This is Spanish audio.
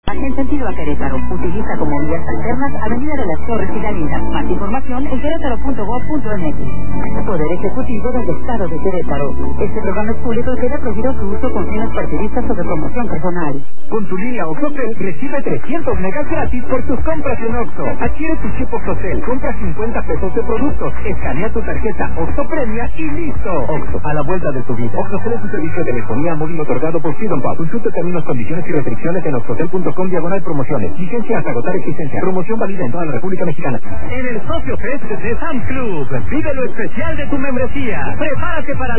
En sentido a Querétaro. Utiliza como vías alternas Avenida de las Torres y Galinas. Más información en querétaro.gov.mx. Poder Ejecutivo del Estado de Querétaro. Este programa es público y queda prohibido su uso con fines partidistas o de promoción personal. Con tu línea OXXOCEL recibe 300 megas gratis por tus compras en OXXO. Adquiere tu chip OXXOCEL, compra 50 pesos de productos, escanea tu tarjeta OXXO Premia y listo. OXXO, a la vuelta de tu vida. OXXOCEL es un servicio de telefonía móvil otorgado por Freedom Pub. Consulta términos, condiciones y restricciones en oxxocel.com/promociones. Vigencia hasta agotar existencia. Promoción válida en toda la República Mexicana. En el Socio Fest de Sam's Club, vive lo especial de tu membresía. Prepárate para